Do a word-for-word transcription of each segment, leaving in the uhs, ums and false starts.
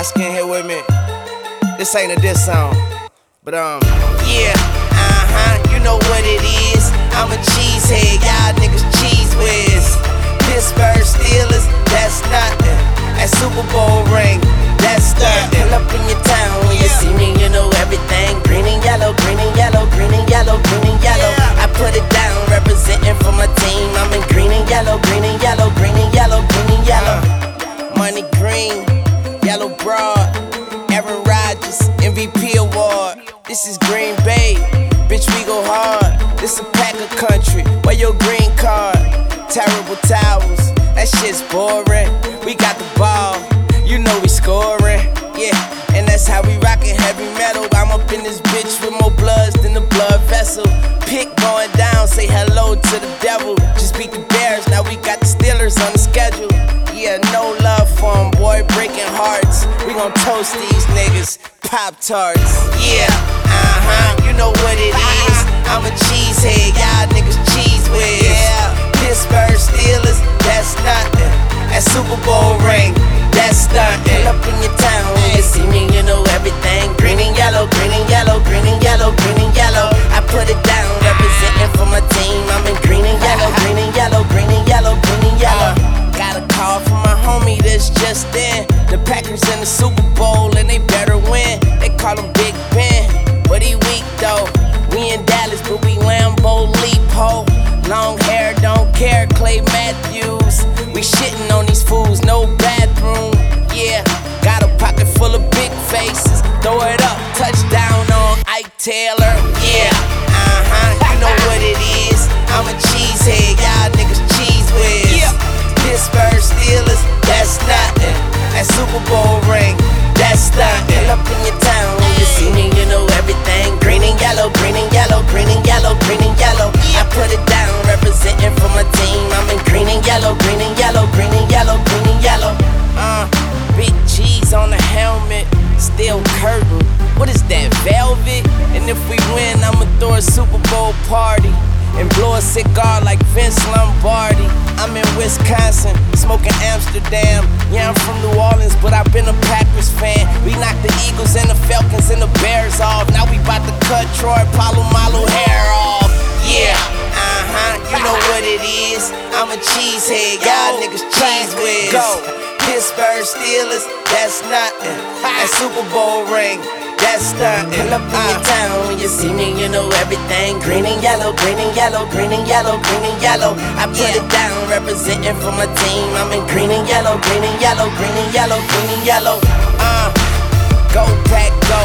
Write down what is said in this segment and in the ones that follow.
skin here with me. This ain't a diss song, but um, yeah, uh-huh, you know what it is. I'm a cheesehead, y'all niggas cheese whiz. Pittsburgh Steelers, that's nothing. That Super Bowl ring, that's nothing. Pull up in your town when you see me, you know everything. Green and yellow, green and yellow, green and yellow, green and yellow. I put it down, representing for my team. I'm in green and yellow, green and yellow, green and yellow, green and yellow. Money green, yellow broad, Aaron Rodgers, M V P award. This is Green Bay, bitch, we go hard. This a Packer country, where your green card? Terrible towels, that shit's boring. We got the ball, you know we scoring. Yeah, and that's how we rockin' heavy metal. I'm up in this bitch with more bloods than the blood vessel. Pick going down, say hello to the devil. Just beat the Bears, now we got the Steelers on the schedule. Yeah, no love for 'em, boy, breaking hearts. We gon' toast these niggas, Pop-Tarts. Yeah, uh-huh, you know what it is. I'm a cheesehead, y'all niggas cheese whiz. Yeah, Pittsburgh Steelers, that's nothing. That Super Bowl ring, that's stuntin'. Pull up in your town when you see me, you know everything. Green and yellow, green and yellow, green and yellow, green and yellow. I put it down, representing for my team. I'm in green and yellow, green and yellow, green and yellow, green and yellow. Got a call from my homie that's just in. The Packers in the Super Bowl and they better win. They call him Big Ben, but he weak though. We in Dallas, but we Lambo leap ho. Long hair, don't care, Clay Matthews. We shitting on these fools, no bathroom. Yeah, got a pocket full of big faces. Throw it up, touchdown on Ike Taylor. Yeah, uh-huh, you know what it is. I'm a cheesehead, y'all niggas cheese whiz. Yeah. Pittsburgh Steelers, that's nothing. That Super Bowl ring, that's nothing. Pull up in your town when you see me, you know everything. Green and yellow, green and yellow, green and yellow, green and yellow. I put it down, representing for my team. I'm in green and yellow, green and yellow, green and yellow, green and yellow. Uh, big G's on the helmet, steel curtain. What is that, velvet? And if we win, I'ma throw a Super Bowl party and blow a cigar like Vince Lombardi. I'm in Wisconsin, smoking Amsterdam. Yeah, I'm from New Orleans, but I've been a Packers fan. We knocked the Eagles and the Falcons and the Bears off. Now we bout to cut Troy Polamalu hair off. Yeah, uh-huh, you know what it is. I'm a cheesehead, y'all niggas cheese whiz. Go. Pittsburgh Steelers, that's nothing. That Super Bowl ring, that's nothing. Pull up in your town when you see me, you know everything. Green and yellow, green and yellow, green and yellow, green and yellow. I put it down, representing for my team. I'm in green and yellow, green and yellow, green and yellow, green and yellow. Uh, go Pack, go.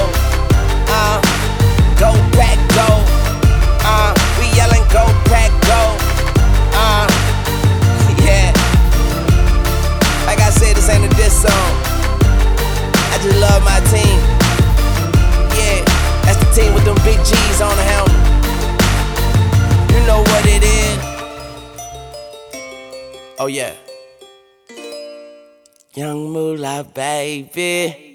Uh, go Pack, go. Uh, we yelling go Pack, go. Uh, yeah. Like I said, this ain't a diss song. I just love my team. Yeah, that's the team with them big G's on the helmet. You know what it is. Oh yeah. Young Moolah, baby.